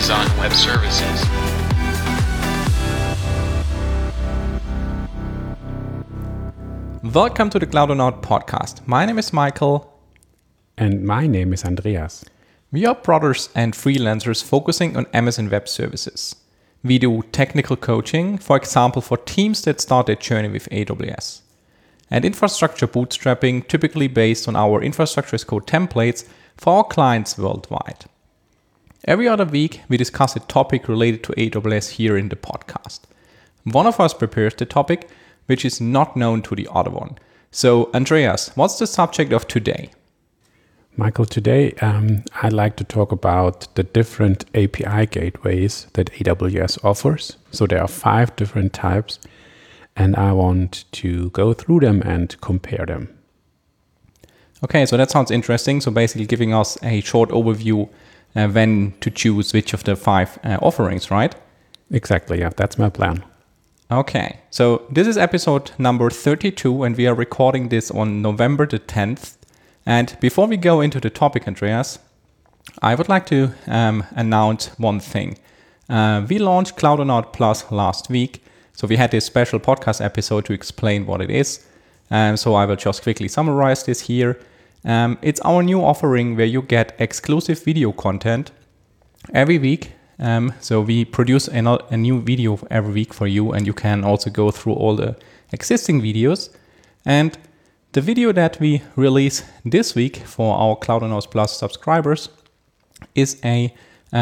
Amazon Web Services. Welcome to the Cloudonaut podcast. My name is Michael. And my name is Andreas. We are brothers and freelancers focusing on Amazon Web Services. We do technical coaching, for example, for teams that start their journey with AWS. And infrastructure bootstrapping, typically based on our infrastructure as code templates for our clients worldwide. Every other week, we discuss a topic related to AWS here in the podcast. One of us prepares the topic, which is not known to the other one. So, Andreas, what's the subject of today? Michael, today I'd like to talk about the different API gateways that AWS offers. So there are 5 different types, and I want to go through them and compare them. Okay, so that sounds interesting. So basically giving us a short overview when to choose which of the 5 offerings, right? Exactly, yeah, that's my plan. Okay, so this is episode number 32, and we are recording this on November the 10th. And before we go into the topic, Andreas, I would like to announce one thing. We launched Cloudonaut Plus last week, so we had this special podcast episode to explain what it is. So I will just quickly summarize this here. It's our new offering where you get exclusive video content every week. So we produce a new video every week for you, and you can also go through all the existing videos. And the video that we release this week for our Cloudonaut Plus subscribers is I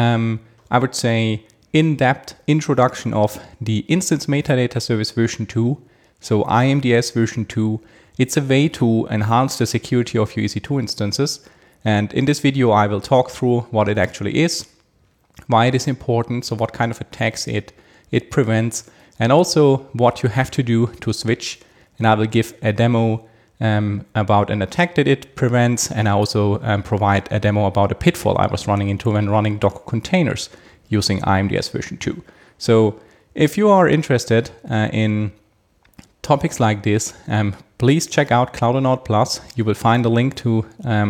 would say, in-depth introduction of the Instance Metadata Service version 2, so IMDS version 2. It's a way to enhance the security of your EC2 instances. And in this video, I will talk through what it actually is, why it is important, so what kind of attacks it prevents, and also what you have to do to switch. And I will give a demo about an attack that it prevents, and I also provide a demo about a pitfall I was running into when running Docker containers using IMDS version 2. So if you are interested in topics like this, please check out Cloudonaut Plus. You will find a link to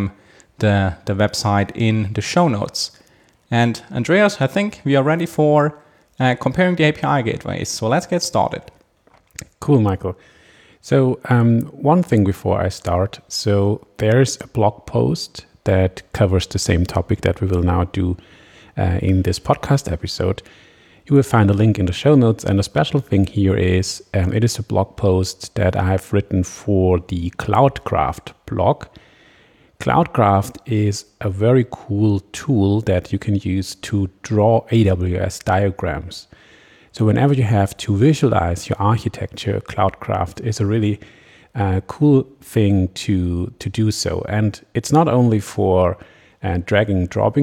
the website in the show notes. And Andreas, I think we are ready for comparing the API gateways. So let's get started. Cool, Michael. So one thing before I start. So there's a blog post that covers the same topic that we will now do in this podcast episode. You will find a link in the show notes. And the special thing here is it is a blog post that I've written for the Cloudcraft blog. Cloudcraft is a very cool tool that you can use to draw AWS diagrams. So whenever you have to visualize your architecture, Cloudcraft is a really cool thing to do so. And it's not only for drag and drop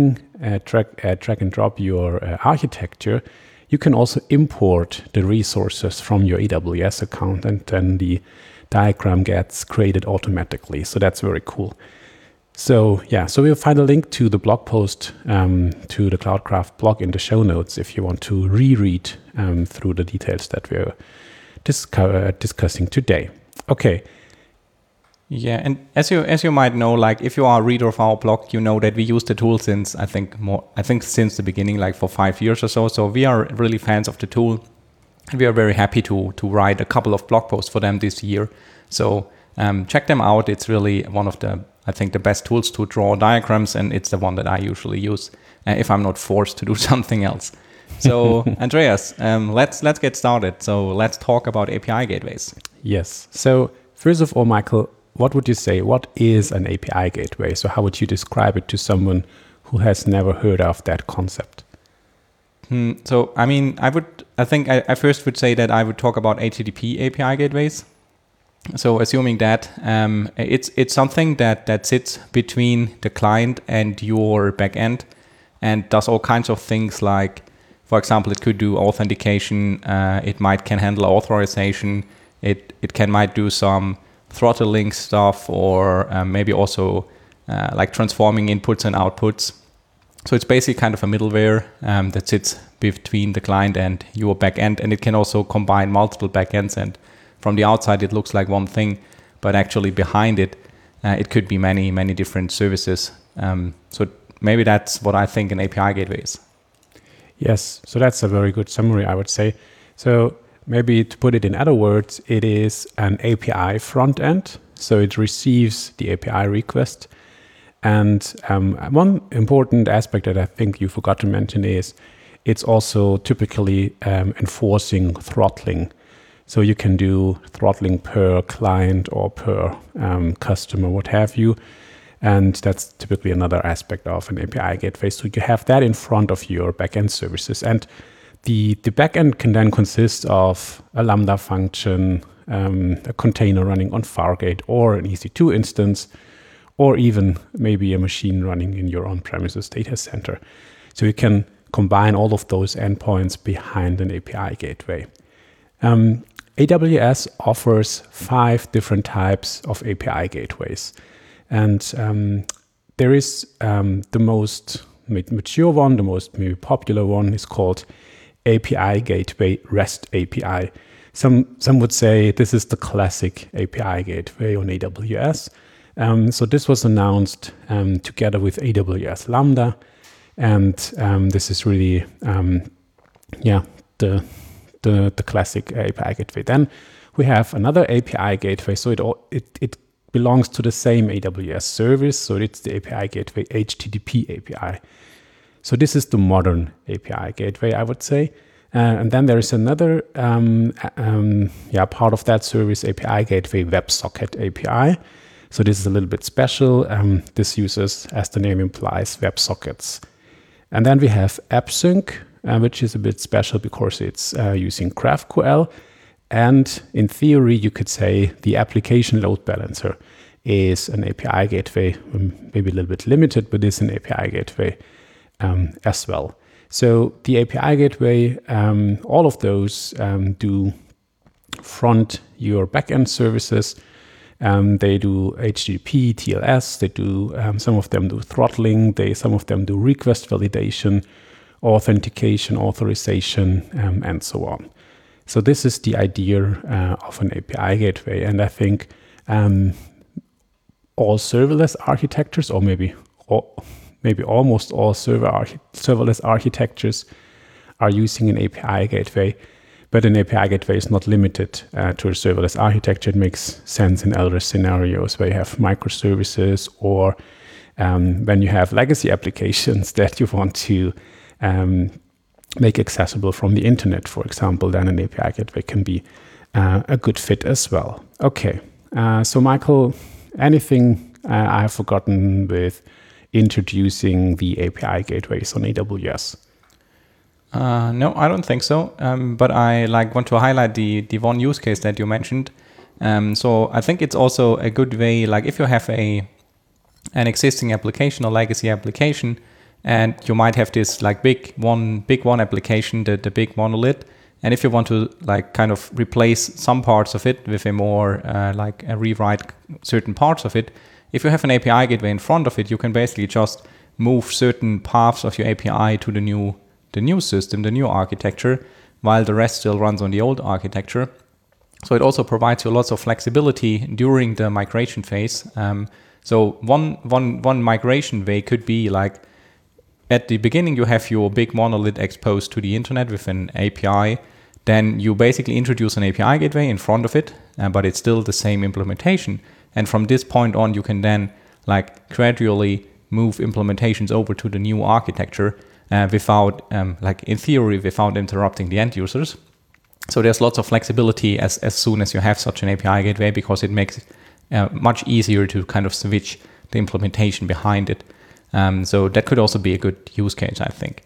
your architecture. You can also import the resources from your AWS account, and then the diagram gets created automatically. So that's very cool. So yeah, so we'll find a link to the blog post, to the Cloudcraft blog in the show notes if you want to reread through the details that we're discussing today. Okay. Yeah, and as you might know, like if you are a reader of our blog, you know that we use the tool since I think since the beginning, like for 5 years or so. So we are really fans of the tool, and we are very happy to write a couple of blog posts for them this year. So check them out. It's really one of the best tools to draw diagrams, and it's the one that I usually use if I'm not forced to do something else. So Andreas, let's get started. So let's talk about API gateways. Yes. So first of all, Michael, what would you say? What is an API gateway? So how would you describe it to someone who has never heard of that concept? So I mean, I first would say that I would talk about HTTP API gateways. So assuming that it's something that sits between the client and your backend and does all kinds of things, like, for example, it could do authentication, it can handle authorization, it might do some throttling stuff, or maybe also like transforming inputs and outputs. So it's basically kind of a middleware that sits between the client and your backend, and it can also combine multiple backends, and from the outside it looks like one thing, but actually behind it, it could be many different services. So maybe that's what I think an API gateway is. Yes, so that's a very good summary, I would say. So maybe to put it in other words, it is an API front end. So it receives the API request. And one important aspect that I think you forgot to mention is it's also typically enforcing throttling. So you can do throttling per client or per customer, what have you. And that's typically another aspect of an API gateway. So you have that in front of your backend services. And the backend can then consist of a Lambda function, a container running on Fargate, or an EC2 instance, or even maybe a machine running in your on-premises data center. So you can combine all of those endpoints behind an API gateway. AWS offers 5 different types of API gateways. And there is the most mature one, the most maybe popular one is called API Gateway REST API. Some would say this is the classic API gateway on AWS. So this was announced together with AWS Lambda. And this is really, the classic API gateway. Then we have another API gateway. So it belongs to the same AWS service. So it's the API gateway HTTP API. So this is the modern API gateway, I would say. And then there is another part of that service, API gateway WebSocket API. So this is a little bit special. This uses, as the name implies, WebSockets. And then we have AppSync, which is a bit special because it's using GraphQL. And in theory, you could say the application load balancer is an API gateway, maybe a little bit limited, but is an API gateway as well. So the API gateway, all of those do front your backend services. They do HTTP, TLS, they do, some of them do throttling, some of them do request validation, authentication, authorization, and so on. So this is the idea of an API gateway. And I think all serverless architectures, or maybe almost all serverless architectures are using an API gateway. But an API gateway is not limited to a serverless architecture. It makes sense in other scenarios where you have microservices, or when you have legacy applications that you want to make accessible from the internet, for example, then an API gateway can be a good fit as well. Okay, so Michael, anything I have forgotten with introducing the API gateways on AWS? No, I don't think so. But I want to highlight the one use case that you mentioned. So I think it's also a good way, if you have an existing application or legacy application, and you might have this big one application, the big monolith, and if you want to kind of replace some parts of it with a more rewrite certain parts of it, if you have an API gateway in front of it, you can basically just move certain paths of your API to the new system, the new architecture, while the rest still runs on the old architecture. So it also provides you lots of flexibility during the migration phase. So one migration way could be at the beginning you have your big monolith exposed to the internet with an API. Then you basically introduce an API gateway in front of it, but it's still the same implementation. And from this point on, you can then gradually move implementations over to the new architecture without, in theory, without interrupting the end users. So there's lots of flexibility as soon as you have such an API gateway, because it makes it much easier to kind of switch the implementation behind it. So that could also be a good use case, I think.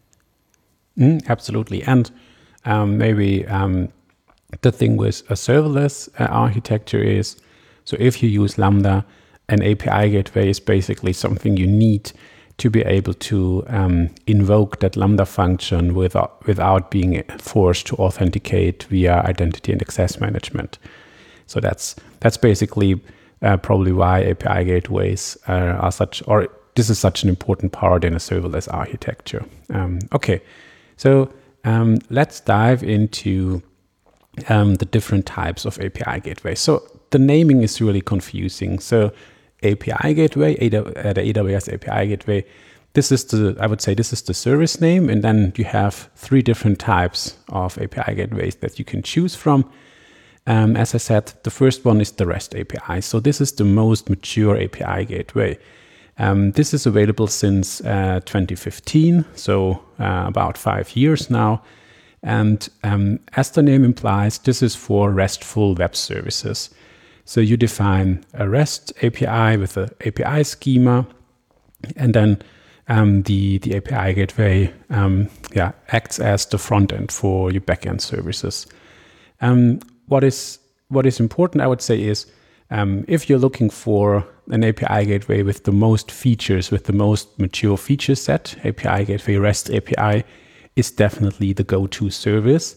Absolutely. And maybe the thing with a serverless architecture is, so if you use Lambda, an API gateway is basically something you need to be able to invoke that Lambda function without being forced to authenticate via identity and access management. So that's basically probably why API gateways are such, or this is such an important part in a serverless architecture. Okay, so let's dive into the different types of API gateways. So the naming is really confusing. So API gateway, the AWS API gateway, I would say this is the service name, and then you have 3 different types of API gateways that you can choose from. As I said, the first one is the REST API. So this is the most mature API gateway. This is available since 2015, so about 5 years now. And as the name implies, this is for RESTful web services. So you define a REST API with an API schema, and then the API gateway acts as the front end for your backend services. What is important, I would say, is if you're looking for an API gateway with the most features, with the most mature feature set, API gateway REST API is definitely the go-to service.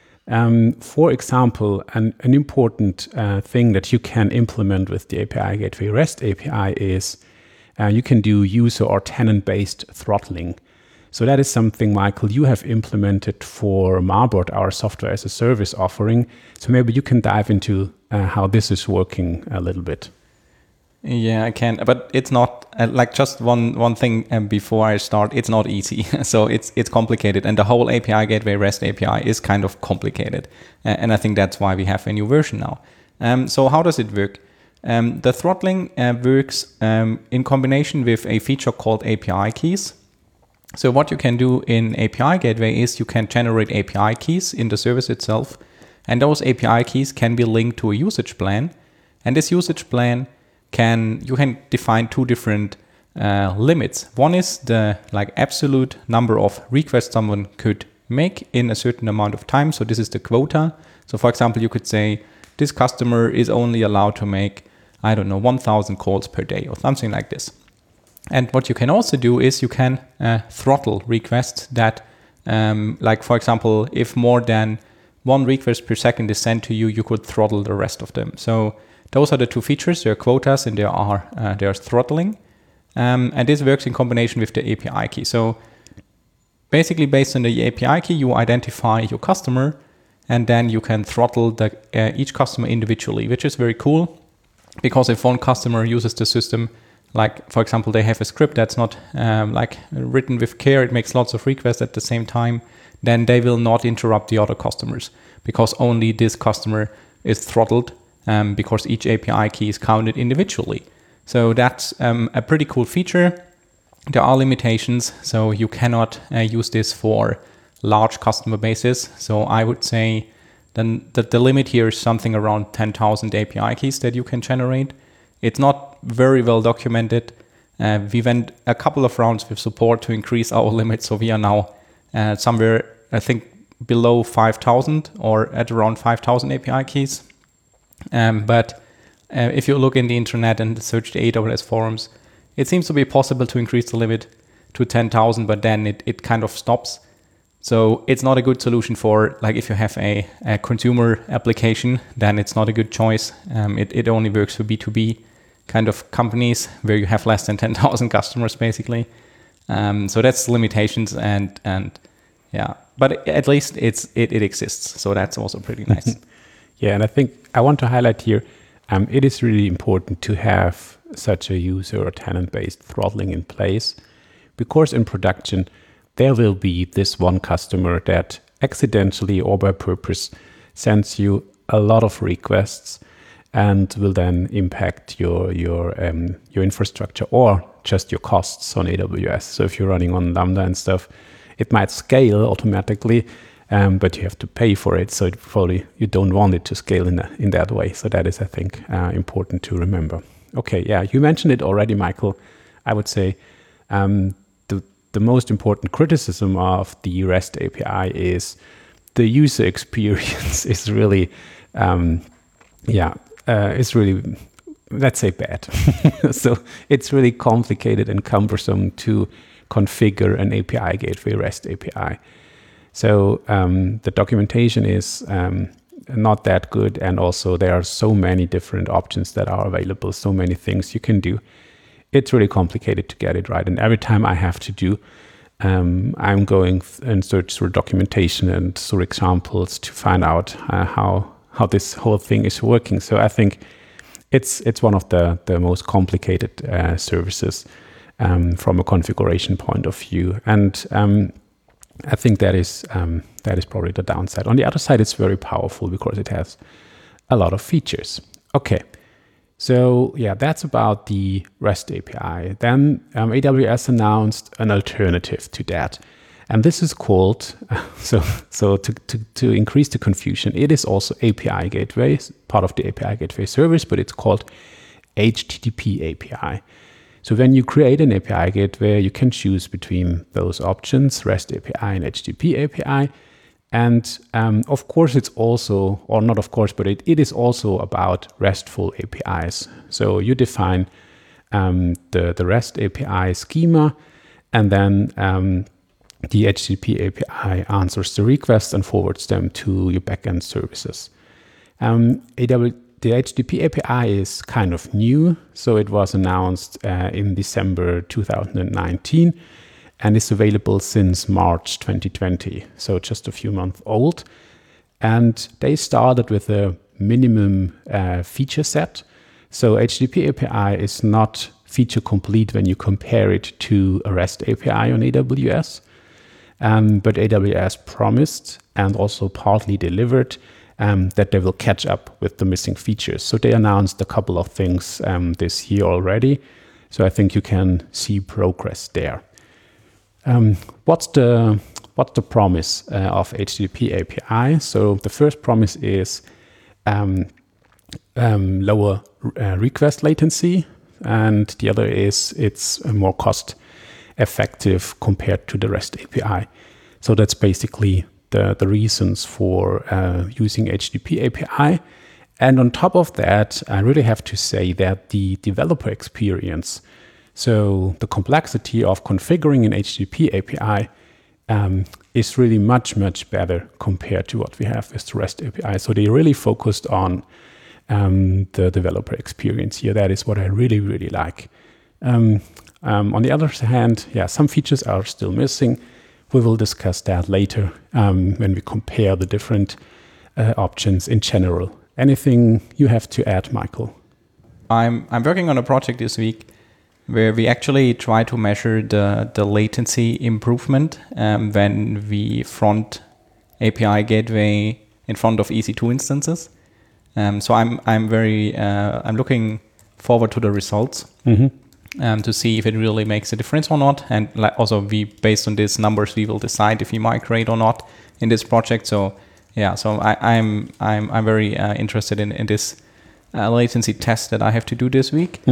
For example, an important thing that you can implement with the API gateway REST API is you can do user or tenant-based throttling. So that is something, Michael, you have implemented for Marbot, our software as a service offering. So maybe you can dive into how this is working a little bit. Yeah, I can, but it's not like just one thing before I start. It's not easy, so it's complicated, and the whole API gateway REST API is kind of complicated, and I think that's why we have a new version now. So how does it work? The throttling works in combination with a feature called API keys. So what you can do in API gateway is you can generate API keys in the service itself, and those API keys can be linked to a usage plan, and this usage plan you can define 2 different limits. One is the absolute number of requests someone could make in a certain amount of time. So this is the quota. So for example, you could say this customer is only allowed to make, 1,000 calls per day or something like this. And what you can also do is you can throttle requests that, for example, if more than 1 request per second is sent to you, you could throttle the rest of them. So those are the 2 features. There are quotas and there's throttling. And this works in combination with the API key. So basically based on the API key, you identify your customer, and then you can throttle each customer individually, which is very cool, because if one customer uses the system, for example, they have a script that's not written with care, it makes lots of requests at the same time, then they will not interrupt the other customers, because only this customer is throttled, because each API key is counted individually. So that's a pretty cool feature. There are limitations, so you cannot use this for large customer bases. So I would say then that the limit here is something around 10,000 API keys that you can generate. It's not very well documented. We went a couple of rounds with support to increase our limit, so we are now somewhere, I think, below 5,000 or at around 5,000 API keys. But if you look in the internet and search the AWS forums, it seems to be possible to increase the limit to 10,000, but then it kind of stops. So it's not a good solution for, if you have a consumer application, then it's not a good choice. It only works for B2B kind of companies where you have less than 10,000 customers, basically. So that's limitations, and yeah, but at least it exists. So that's also pretty nice. Yeah, and I think I want to highlight here, it is really important to have such a user or tenant-based throttling in place, because in production, there will be this one customer that accidentally or by purpose sends you a lot of requests and will then impact your infrastructure or just your costs on AWS. So if you're running on Lambda and stuff, it might scale automatically, but you have to pay for it. So you don't want it to scale in that way. So that is, I think, important to remember. Okay, yeah, you mentioned it already, Michael. I would say the most important criticism of the REST API is the user experience is really, it's really, let's say, bad. So it's really complicated and cumbersome to configure an API gateway REST API. So the documentation is not that good, and also there are so many different options that are available, so many things you can do. It's really complicated to get it right, and every time I have to do, I'm going and search through documentation and through examples to find out how this whole thing is working. So I think it's one of the most complicated services from a configuration point of view. And I think that is probably the downside. On the other side, it's very powerful because it has a lot of features. Okay, so yeah, that's about the REST API. Then AWS announced an alternative to that. And this is called, so to increase the confusion, it is also API Gateway, part of the API Gateway service, but it's called HTTP API. So when you create an API Gateway, you can choose between those options, REST API and HTTP API. And of course, it's also, or not of course, but it is also about RESTful APIs. So you define the REST API schema, and then the HTTP API answers the requests and forwards them to your backend services. The HTTP API is kind of new, so it was announced in December 2019 and is available since March 2020, so just a few months old. And they started with a minimum feature set. So HTTP API is not feature complete when you compare it to a REST API on AWS. But AWS promised and also partly delivered that they will catch up with the missing features. So they announced a couple of things this year already. So I think you can see progress there. What's the promise of HTTP API? So the first promise is lower request latency, and the other is it's more cost effective compared to the REST API. So that's basically the reasons for using HTTP API. And on top of that, I really have to say that the developer experience, so the complexity of configuring an HTTP API is really much, much better compared to what we have with the REST API. So they really focused on the developer experience here. That is what I really, really like. On the other hand, yeah, some features are still missing. We will discuss that later when we compare the different options in general. Anything you have to add, Michael? I'm working on a project this week where we actually try to measure the latency improvement when we front API Gateway in front of EC2 instances. So I'm looking forward to the results. To see if it really makes a difference or not, and also based on these numbers we will decide if we migrate or not in this project. So yeah, so I'm very interested in this latency test that I have to do this week.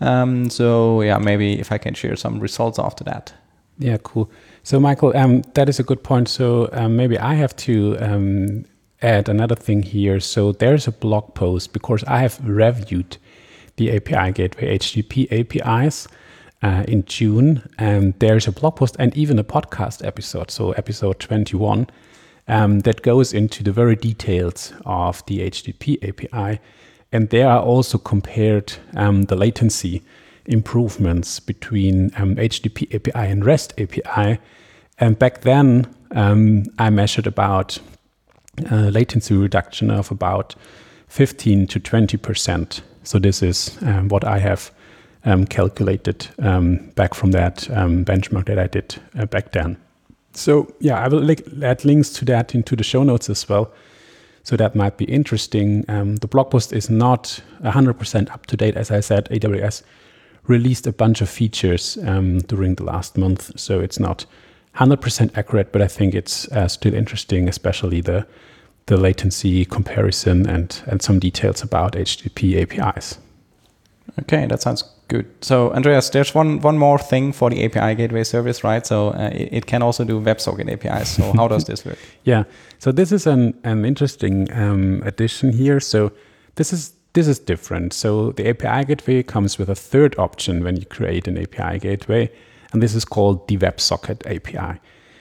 So yeah, maybe if I can share some results after that. Yeah, cool. So Michael, that is a good point. So maybe I have to add another thing here. So there's a blog post because I have reviewed the API Gateway HTTP APIs in June, and there's a blog post and even a podcast episode, so episode 21, that goes into the very details of the HTTP API, and there are also compared the latency improvements between HTTP API and REST API, and back then I measured about latency reduction of about 15 to 20%. So this is what I have calculated back from that benchmark that I did back then. So yeah, I will add links to that into the show notes as well. So that might be interesting. The blog post is not 100% up to date. As I said, AWS released a bunch of features during the last month. So it's not 100% accurate, but I think it's still interesting, especially the latency comparison and some details about HTTP APIs. Okay, that sounds good. So Andreas, there's one more thing for the API Gateway service, right? So it can also do WebSocket APIs. So how does this work? Yeah, so this is an interesting addition here. So this is different. So the API Gateway comes with a third option when you create an API Gateway, and this is called the WebSocket API.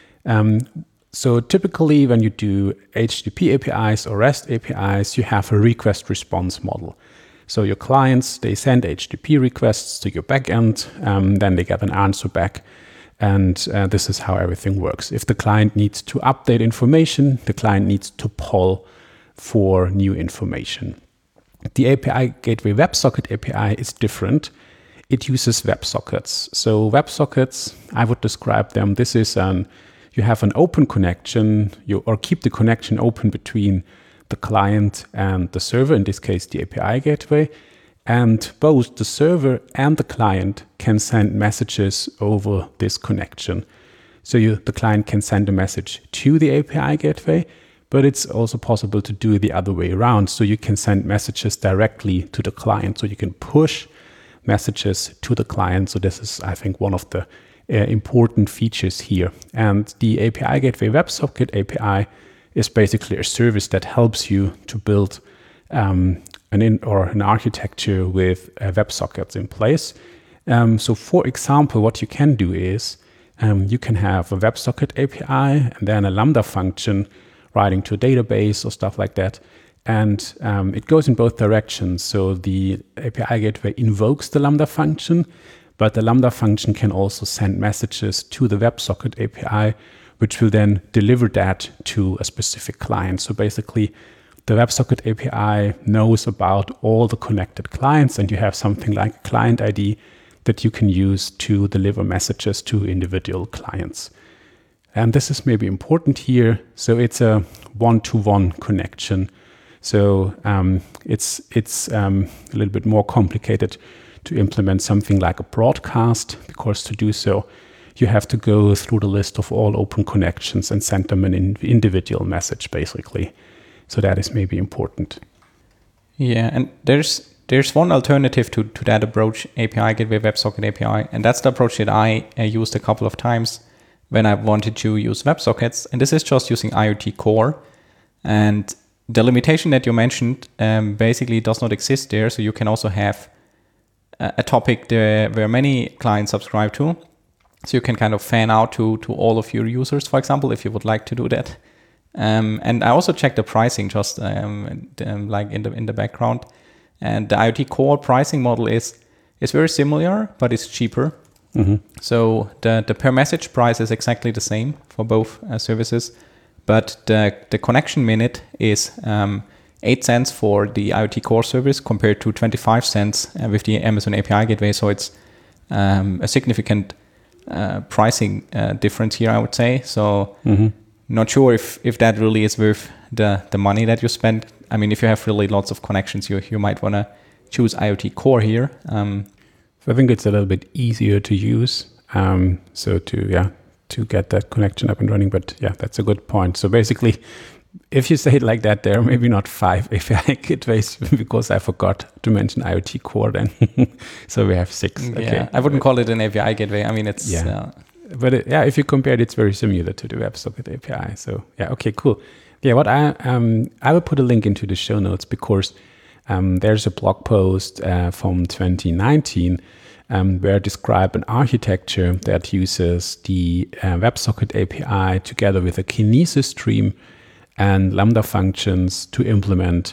So typically when you do HTTP APIs or REST APIs, you have a request response model. So your clients, they send HTTP requests to your backend, then they get an answer back. And this is how everything works. If the client needs to update information, the client needs to poll for new information. The API Gateway WebSocket API is different. it uses WebSockets. So WebSockets, I would describe them. This is you have an open connection, or keep the connection open between the client and the server, in this case, the API gateway. And both the server and the client can send messages over this connection. So the client can send a message to the API gateway, but it's also possible to do it the other way around. So you can send messages directly to the client. So you can push messages to the client. So this is, I think, one of the important features here. And the API Gateway WebSocket API is basically a service that helps you to build an architecture with WebSockets in place. So for example, what you can do is you can have a WebSocket API and then a Lambda function writing to a database or stuff like that. And it goes in both directions. So the API gateway invokes the Lambda function, but the Lambda function can also send messages to the WebSocket API, which will then deliver that to a specific client. So basically, the WebSocket API knows about all the connected clients, and you have something like a client ID that you can use to deliver messages to individual clients. And this is maybe important here. So it's a one-to-one connection. So it's a little bit more complicated to implement something like a broadcast, because to do so, you have to go through the list of all open connections and send them an individual message, basically. So that is maybe important. Yeah, and there's one alternative to that approach, API Gateway WebSocket API, and that's the approach that I used a couple of times when I wanted to use WebSockets, and this is just using IoT Core. And the limitation that you mentioned basically does not exist there, so you can also have a topic there where many clients subscribe to. So you can kind of fan out to all of your users, for example, if you would like to do that. And I also checked the pricing just like in the background. And the IoT Core pricing model is very similar, but it's cheaper. Mm-hmm. So the per message price is exactly the same for both services. But the connection minute is 8 cents for the IoT Core service compared to 25 cents with the Amazon API Gateway. So it's a significant pricing difference here, I would say. So not sure if that really is worth the money that you spend. I mean, if you have really lots of connections, you might want to choose IoT Core here. So I think it's a little bit easier to use. So to get that connection up and running. But yeah, that's a good point. So basically, if you say it like that, there are maybe not 5 API gateways, because I forgot to mention IoT Core then. So we have 6. Yeah, okay. I wouldn't call it an API gateway. I mean, it's... Yeah. But if you compare it, it's very similar to the WebSocket API. So yeah, okay, cool. Yeah, what I will put a link into the show notes, because there's a blog post from 2019 where I describe an architecture that uses the WebSocket API together with a Kinesis stream and Lambda functions to implement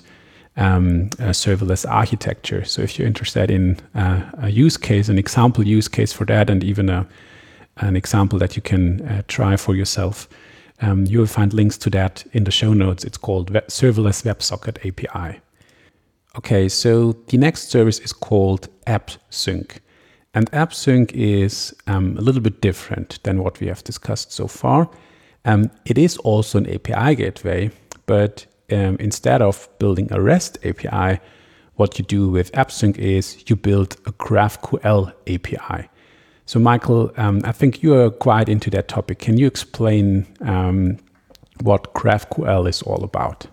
a serverless architecture. So if you're interested in a use case, an example use case for that, and even an example that you can try for yourself, you will find links to that in the show notes. It's called Serverless WebSocket API. Okay, so the next service is called AppSync. And AppSync is a little bit different than what we have discussed so far. It is also an API gateway, but instead of building a REST API, what you do with AppSync is you build a GraphQL API. So Michael, I think you are quite into that topic. Can you explain what GraphQL is all about?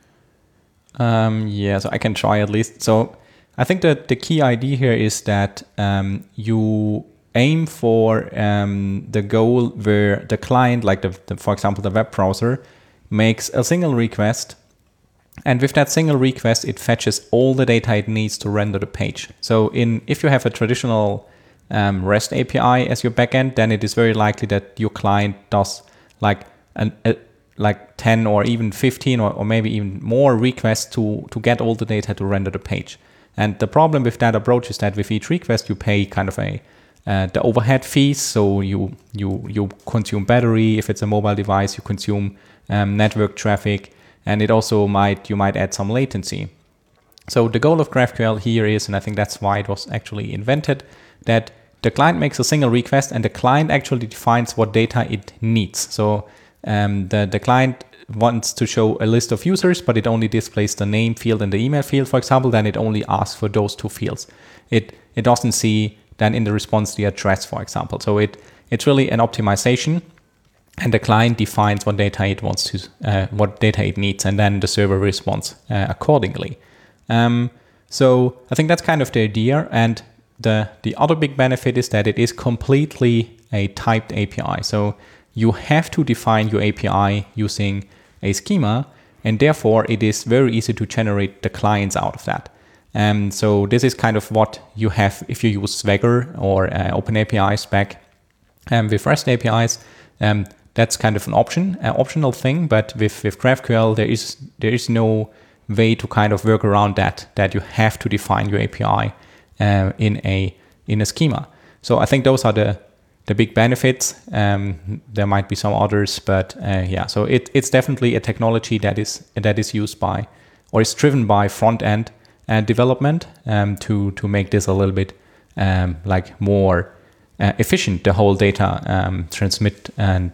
Yeah, so I can try at least. So I think that the key idea here is that you aim for the goal where the client, like for example, the web browser, makes a single request. And with that single request, it fetches all the data it needs to render the page. So if you have a traditional REST API as your backend, then it is very likely that your client does like 10 or even 15 or maybe even more requests to get all the data to render the page. And the problem with that approach is that with each request, you pay kind of the overhead fees. So you consume battery. If it's a mobile device, you consume network traffic, and it also you might add some latency. So the goal of GraphQL here is, and I think that's why it was actually invented, that the client makes a single request and the client actually defines what data it needs. So the client wants to show a list of users, but it only displays the name field and the email field, for example, then it only asks for those two fields. It doesn't see then in the response the address, for example. So it's really an optimization, and the client defines what data it wants to, what data it needs, and then the server responds accordingly. So I think that's kind of the idea. And the other big benefit is that it is completely a typed API. So you have to define your API using a schema, and therefore it is very easy to generate the clients out of that. So this is kind of what you have if you use Swagger or OpenAPI spec with REST APIs. That's kind of an optional thing, but with GraphQL there is no way to kind of work around that you have to define your API in a schema. So I think those are the big benefits. There might be some others, but so it's definitely a technology that is used by, or is driven by, front end development to make this a little bit like more efficient, the whole data transmit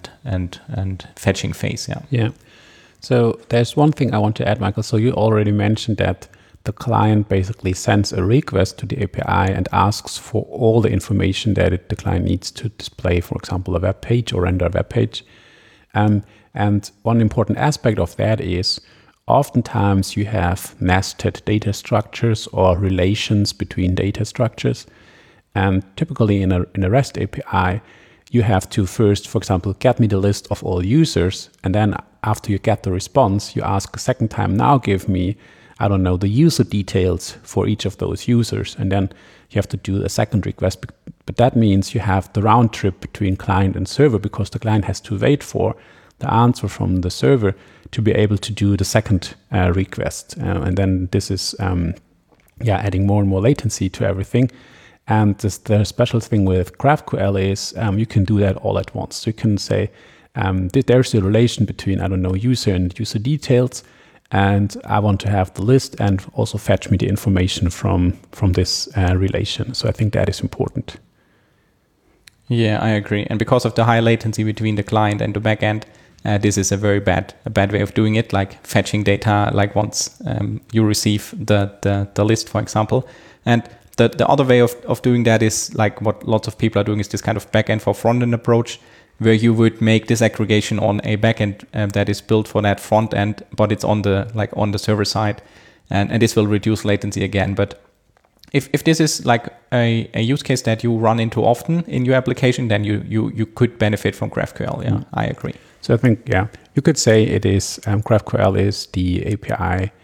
and fetching phase. Yeah. So there's one thing I want to add, Michael. So you already mentioned that the client basically sends a request to the API and asks for all the information that the client needs to display, for example, a web page or render a web page. And one important aspect of that is oftentimes you have nested data structures or relations between data structures. And typically in a REST API, you have to first, for example, get me the list of all users. And then after you get the response, you ask a second time, now give me, I don't know, the user details for each of those users. And then you have to do a second request. But that means you have the round trip between client and server, because the client has to wait for the answer from the server to be able to do the second request. And then this is adding more and more latency to everything. And the special thing with GraphQL is you can do that all at once. So you can say there's a relation between, I don't know, user and user details, and I want to have the list and also fetch me the information from this relation. So I think that is important. Yeah, I agree. And because of the high latency between the client and the backend, this is a very bad way of doing it, like fetching data like once you receive the list, for example. And the other way of doing that is like what lots of people are doing, is this kind of backend for front-end approach, where you would make this aggregation on a backend that is built for that front end, but it's on the server side, and this will reduce latency again. But if this is like a use case that you run into often in your application, then you could benefit from GraphQL. Yeah, I agree. So I think, you could say it is GraphQL is the API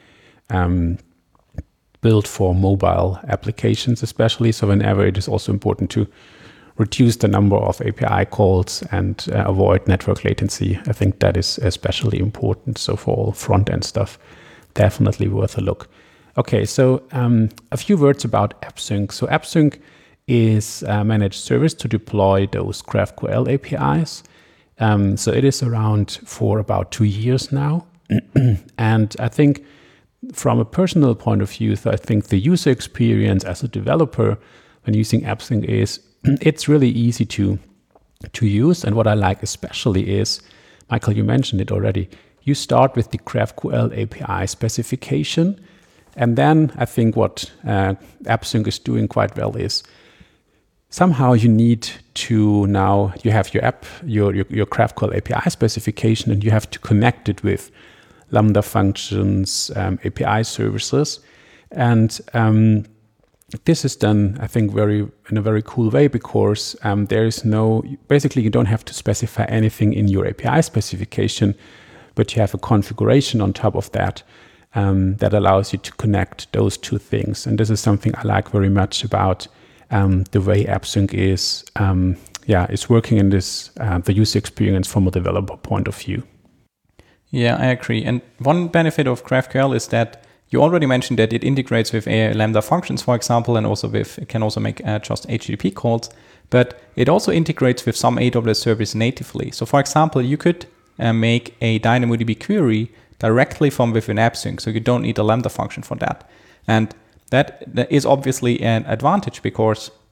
built for mobile applications, especially. So whenever it is also important to reduce the number of API calls and avoid network latency, I think that is especially important. So for all front-end stuff, definitely worth a look. Okay, so a few words about AppSync. So AppSync is a managed service to deploy those GraphQL APIs. So it is around for about 2 years now. And I think from a personal point of view, I think the user experience as a developer when using AppSync is it's really easy to use. And what I like especially is, Michael, you mentioned it already, you start with the GraphQL API specification. And then I think what AppSync is doing quite well is somehow you need to now, you have your app, your GraphQL API specification, and you have to connect it with Lambda functions, API services. And this is done, I think, in a very cool way, because there is basically you don't have to specify anything in your API specification, but you have a configuration on top of that that allows you to connect those two things. And this is something I like very much about the way AppSync is working in this, the user experience from a developer point of view. Yeah, I agree. And one benefit of GraphQL is that you already mentioned that it integrates with Lambda functions, for example, and also it can also make just HTTP calls, but it also integrates with some AWS service natively. So for example, you could make a DynamoDB query directly from within AppSync, so you don't need a Lambda function for that. And that is obviously an advantage, because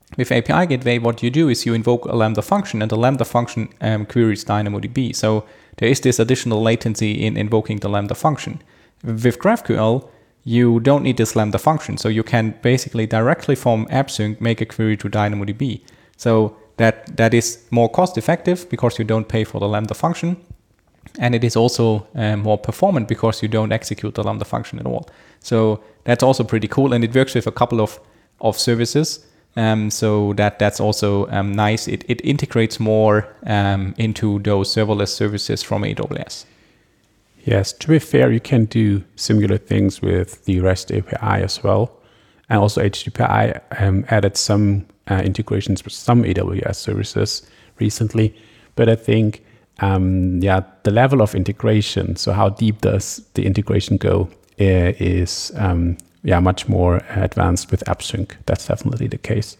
with API Gateway, what you do is you invoke a Lambda function, and the Lambda function queries DynamoDB. So there is this additional latency in invoking the Lambda function. With GraphQL, you don't need this Lambda function. So you can basically directly from AppSync make a query to DynamoDB. So that is more cost effective because you don't pay for the Lambda function. And it is also more performant because you don't execute the Lambda function at all. So that's also pretty cool. And it works with a couple of services. So that's also nice. It integrates more into those serverless services from AWS. Yes, to be fair, you can do similar things with the REST API as well. And also HTTPI added some integrations with some AWS services recently. But I think, the level of integration, so how deep does the integration go, is much more advanced with AppSync. That's definitely the case.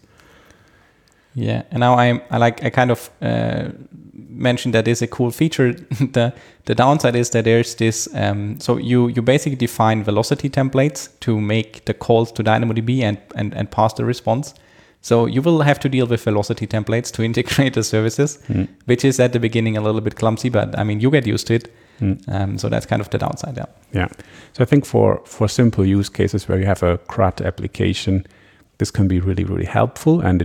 Yeah, and now I kind of mentioned that is a cool feature. The downside is that there's this, so you basically define velocity templates to make the calls to DynamoDB and pass the response. So you will have to deal with velocity templates to integrate the services, which is at the beginning a little bit clumsy, but I mean, you get used to it. So that's kind of the downside. Yeah. So I think for simple use cases where you have a CRUD application, this can be really, really helpful, and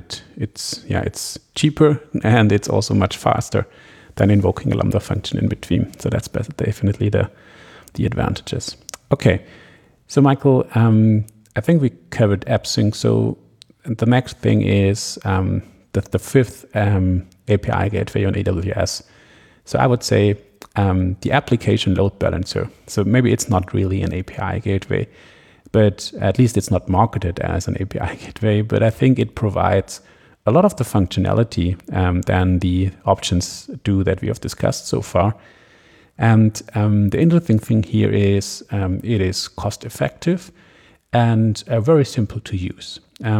it's cheaper, and it's also much faster than invoking a Lambda function in between. So that's definitely the advantages. Okay. So Michael, I think we covered AppSync. So the next thing is the fifth API gateway on AWS. So I would say the application load balancer. So maybe it's not really an API gateway, but at least it's not marketed as an API gateway. But I think it provides a lot of the functionality than the options do that we have discussed so far. And the interesting thing here is it is cost effective and very simple to use.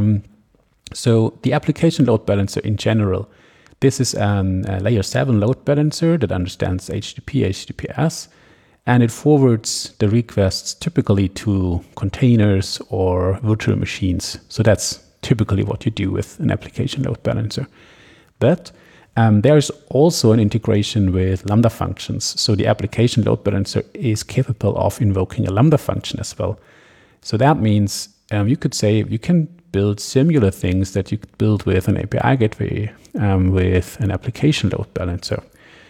So the application load balancer in general, this is a layer 7 load balancer that understands HTTP, HTTPS, and it forwards the requests typically to containers or virtual machines. So that's typically what you do with an application load balancer. But there is also an integration with Lambda functions. So the application load balancer is capable of invoking a Lambda function as well. So that means you could say you can build similar things that you could build with an API gateway with an application load balancer.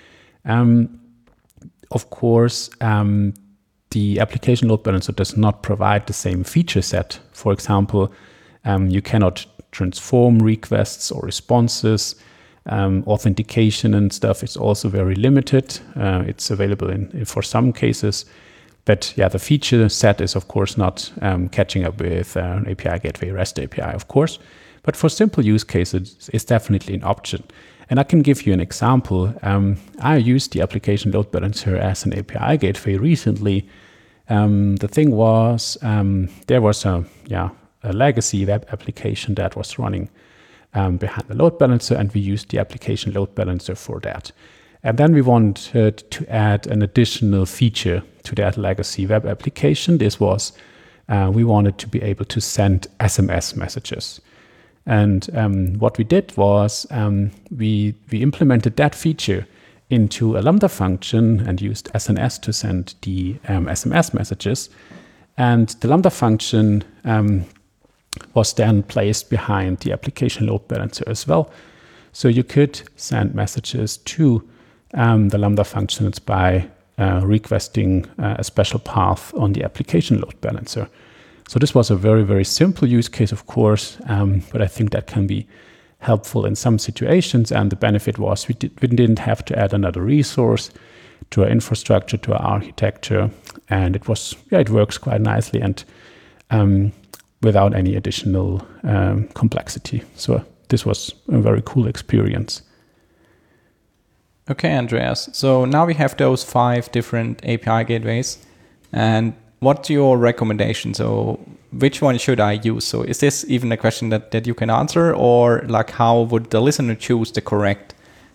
Of course, the application load balancer does not provide the same feature set. For example, you cannot transform requests or responses. Authentication and stuff is also very limited. It's available for some cases. But the feature set is, of course, not catching up with an API gateway, REST API, of course. But for simple use cases, it's definitely an option. And I can give you an example. I used the application load balancer as an API gateway recently. The thing was, there was a legacy web application that was running behind the load balancer, and we used the application load balancer for that. And then we wanted to add an additional feature to that legacy web application. This was, we wanted to be able to send SMS messages. And what we did was we implemented that feature into a Lambda function and used SNS to send the SMS messages. And the Lambda function was then placed behind the application load balancer as well. So you could send messages to the Lambda functions by requesting a special path on the application load balancer. So this was a very, very simple use case, of course, but I think that can be helpful in some situations. And the benefit was we didn't have to add another resource to our infrastructure, to our architecture, and it works quite nicely and without any additional complexity. So this was a very cool experience. Okay, Andreas. So now we have those 5 different API gateways. And what's your recommendation? So which one should I use? So is this even a question that you can answer? Or like how would the listener choose the correct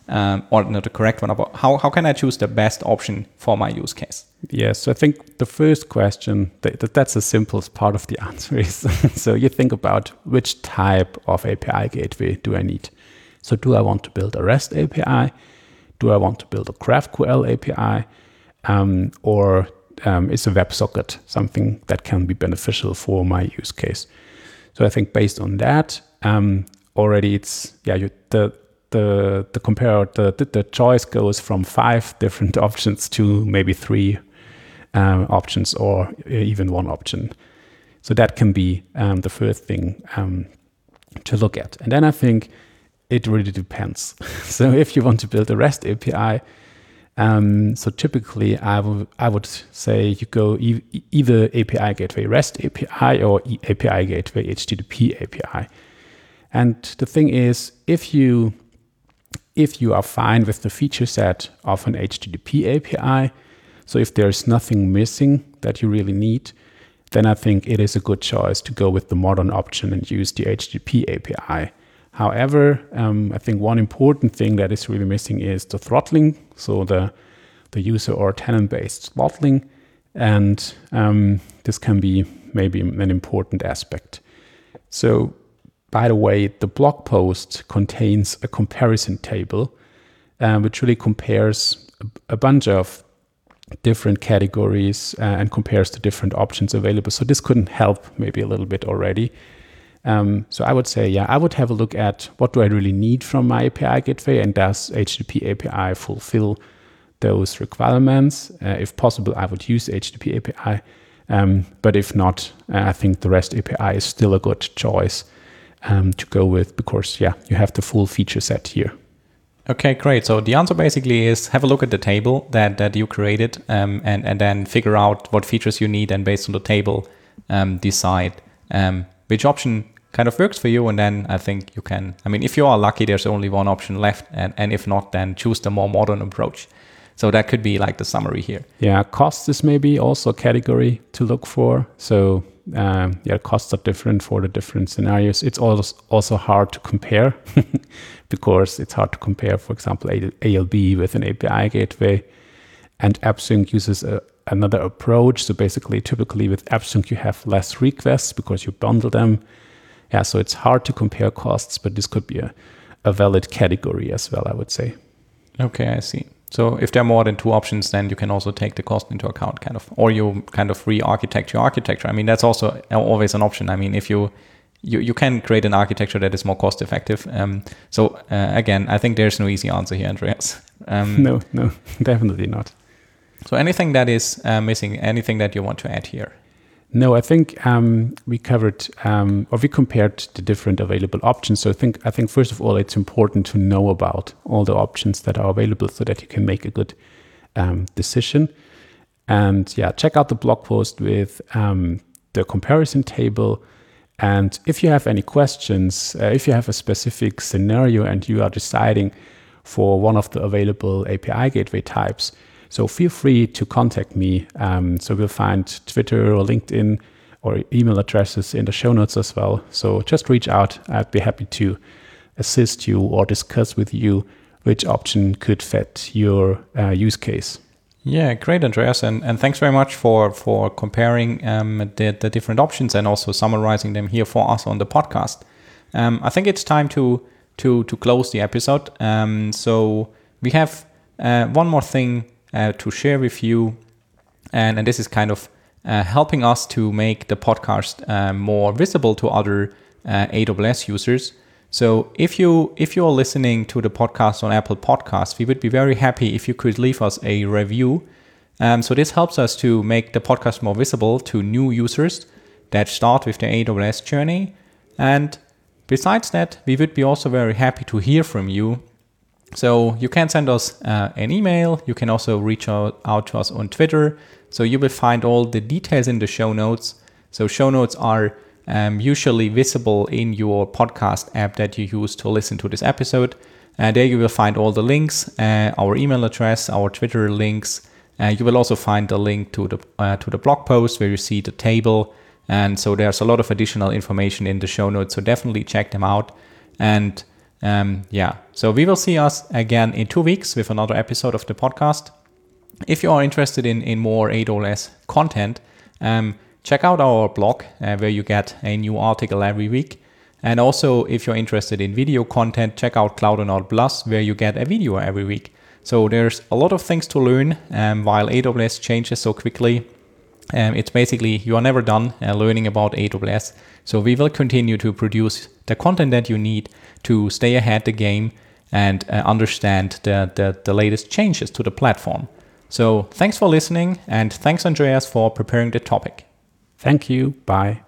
or not the correct one, but how can I choose the best option for my use case? Yes, so I think the first question, that's the simplest part of the answer is, so you think about which type of API gateway do I need? So do I want to build a REST API? Do I want to build a GraphQL API? Or is a WebSocket something that can be beneficial for my use case? So I think based on that, already it's, the choice goes from 5 different options to maybe 3 options or even 1 option. So that can be the first thing to look at. And then I think it really depends. So if you want to build a REST API, so typically I would say you go either API Gateway REST API or API Gateway HTTP API. And the thing is, if you are fine with the feature set of an HTTP API, so if there's nothing missing that you really need, then I think it is a good choice to go with the modern option and use the HTTP API. However, I think one important thing that is really missing is the throttling, so the user or tenant-based throttling, and this can be maybe an important aspect. So, by the way, the blog post contains a comparison table, which really compares a bunch of different categories and compares the different options available. So this couldn't help maybe a little bit already. So I would say, I would have a look at what do I really need from my API gateway, and does HTTP API fulfill those requirements? If possible, I would use HTTP API. But if not, I think the REST API is still a good choice to go with, because you have the full feature set here. Okay, great. So the answer basically is have a look at the table that you created, and then figure out what features you need, and based on the table, decide which option kind of works for you. And then I think you can, if you are lucky, there's only 1 option left, and if not, then choose the more modern approach. So that could be like the summary here. Yeah, cost is maybe also a category to look for. So costs are different for the different scenarios. It's also hard to compare because it's hard to compare, for example, ALB with an API gateway. And AppSync uses another approach. So basically, typically with AppSync, you have less requests because you bundle them. Yeah, so it's hard to compare costs, but this could be a valid category as well, I would say. Okay, I see. So if there are more than 2 options, then you can also take the cost into account, or you kind of re-architect your architecture. That's also always an option. If you can create an architecture that is more cost effective. So again, I think there's no easy answer here, Andreas. No, definitely not. So anything that is missing, anything that you want to add here? No, I think we covered or we compared the different available options. So I think first of all, it's important to know about all the options that are available so that you can make a good decision. And check out the blog post with the comparison table. And if you have any questions, if you have a specific scenario and you are deciding for one of the available API gateway types, so feel free to contact me. So we'll find Twitter or LinkedIn or email addresses in the show notes as well. So just reach out. I'd be happy to assist you or discuss with you which option could fit your use case. Yeah, great, Andreas. And thanks very much for comparing the different options and also summarizing them here for us on the podcast. I think it's time to close the episode. So we have one more thing to share with you, and this is kind of helping us to make the podcast more visible to other AWS users. So if you are listening to the podcast on Apple Podcasts, we would be very happy if you could leave us a review. So this helps us to make the podcast more visible to new users that start with the AWS journey. And besides that, we would be also very happy to hear from you. So you can send us an email. You can also reach out to us on Twitter. So you will find all the details in the show notes. So show notes are usually visible in your podcast app that you use to listen to this episode. There you will find all the links, our email address, our Twitter links. You will also find the link to the blog post where you see the table. And so there's a lot of additional information in the show notes. So definitely check them out. And So we will see us again in 2 weeks with another episode of the podcast. If you are interested in more AWS content, check out our blog where you get a new article every week. And also, if you're interested in video content, check out Cloudonaut Plus, where you get a video every week. So there's a lot of things to learn while AWS changes so quickly. It's basically, you are never done learning about AWS. So we will continue to produce the content that you need to stay ahead the game and understand the latest changes to the platform. So thanks for listening, and thanks, Andreas, for preparing the topic. Thank you. Bye.